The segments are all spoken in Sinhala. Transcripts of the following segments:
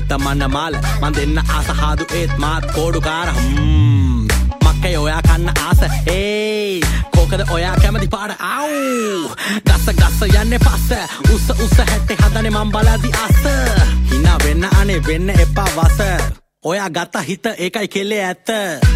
හිත මන මාල මන් දෙන්න ආස හාදු ඒත් මාත් කෝඩුකාර මක්කේ ඔයා කන්න ආස ඒ කෝකද ඔයා කැමති පාඩ ආව් ගස්ස යන්නේ පස්ස උස්ස හැටේ හදනේ මන් බලදි අස්ස හිනා වෙන්න අනේ වෙන්න එපා වස ඔයා ගත්ත හිත ඒකයි කෙල්ලේ ඇත්ත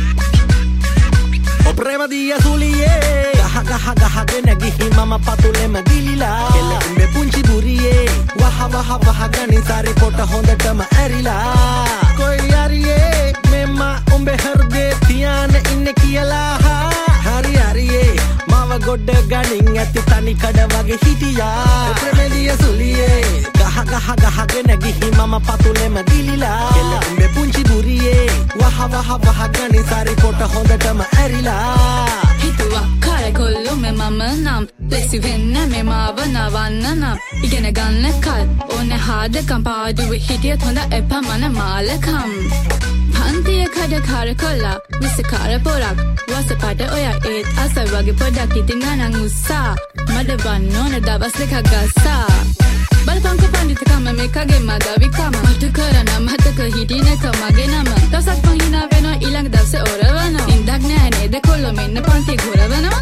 ඔප්‍රේම දිය සුලියේ ගහගෙන ගිහි මම පතුලෙම ගිලිලා කෙල්ල උඹේ පුංචි බුරියේ වහ ගනි සාරි පොට හොඳටම ඇරිලා කොයි හරියේ මෙම්ම උඹේ හෘදේ තියාන ඉන්නේ කියලා හරියේ මාව ගොඩ ගනින් ඇති තනි කඩ වගේ හිටියා ඔප්‍රේම දිය සුලියේ ගහගෙන ගිහි මම පතුලෙම ගිලිලා කෙල්ල උඹේ පුංචි බුරියේ වහ ගනි සාරි පොට හොඳටම ඇරිලා හිතුවා කරකොල්ලු මේ මම නම් ලෙසි වෙන්න මේ මාව නවන්න නම් ඉගෙන ගන්න කල් ඕනේ හාදකම් පාඩුවේ හිටියත් හොඳ එපා මන මාලකම් පන්තිය කඩ කරකොල්ලා විසකාර පොරක් වසපට ඔයා ඒත් අස වගේ පොඩක් ඉතින් ගණන් උස්සා මඩ වන්න ඕන දවස් දෙකක් ගස්සා බලපංකො පණ්ඩිතකම මේකගේ මදවිකම මට කරන මතක හිටිනක මගේ නම දවසක් පහිනා වෙනවා ඊළඟ දවසේ ඔරවනවා ඉන්දක් නෑ නේද කොල්ලෝ මෙන්න පන්ති ගොරවනවා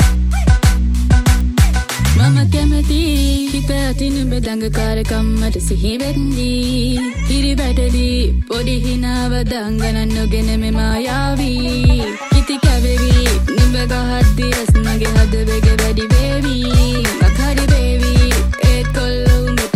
මම කැමති හිත අතින් බෙදංගකාරකම් මට සිහි වෙන්නේ හිරි වැටලි පොඩි හිනාව දංගනන් නොගෙන මේ මායාවී කිති කැවෙවි නිඹ ගහද්දි රස් මගේ හදවගේ වැඩි වේවි අකරි වේවි ඒත් කොල්ලෝ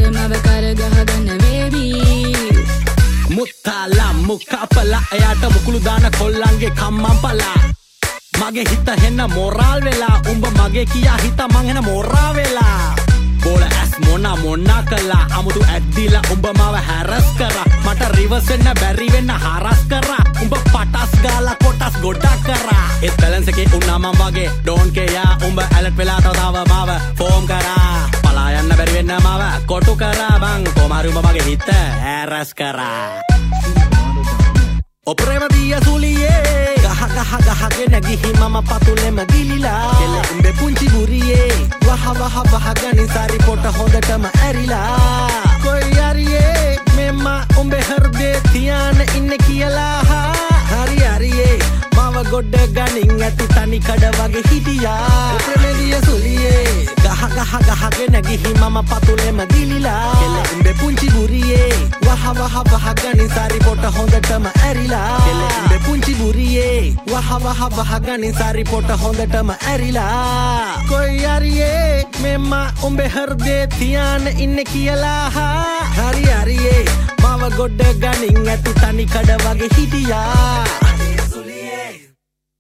මුත්තාලා මුක්කාපලා එයාට මුකුළු දාන කොල්ලන්ගේ කම්මන් පලා මගේ හිත හෙන්න මොරාල් වෙලා උඹ මගේ කියා හිත මං හෙන මොරා වෙලා බෝල ඇස් මොනා කළා අමුතු ඇද්දිලා උඹ මාව හැරස් කරා මට රිවර්ස් වෙන්න බැරි වෙන්න හරස් කරා උඹ පටස් ගාලා කොටස් ගොඩක් කරා ඒත් බැලන්ස් එකේ උන්නා මං වගේ ඩෝන් කේයා උඹ ඇලර්ට් වෙලා තව මාව ෆෝම් කරා පලා යන්න බැරි වෙන්න මාව කොටු කරා මං කොමාරු උඹ මගේ හිත හැරස් කරා ඔප්‍රේම දිය සුලියේ ගහගෙන ගිහි මම පතුලෙම ගිලිලා කෙල්ල උඹේ පුංචි බුරියේ වහ ගනි සාරි පොට හොඳටම ඇරිලා කොයි හරියේ මෙම්ම උඹේ හෘදේ තියාන ඉන්නේ කියලා හරියේ මාව ගොඩ ගනින් ඇති තනි කඩ වගේ හිටියා ඔප්‍රේම දිය සුලියේ ගහගෙන ගිහි මම පතුලෙම ගිලිලා කෙල්ල උඹේ පුංචි බුරියේ වහ ගනි සාරි පොට හොඳටම ඇරිලා කෙල්ල උඹේ පුංචි බුරියේ වහ ගනි සාරි පොට හොඳටම ඇරිලා කොයි හරියේ මෙම්ම උඹේ හෘදේ තියාන ඉන්නේ කියලා හරියේ මාව ගොඩ ගනින් ඇති තනි කඩ වගේ හිටියා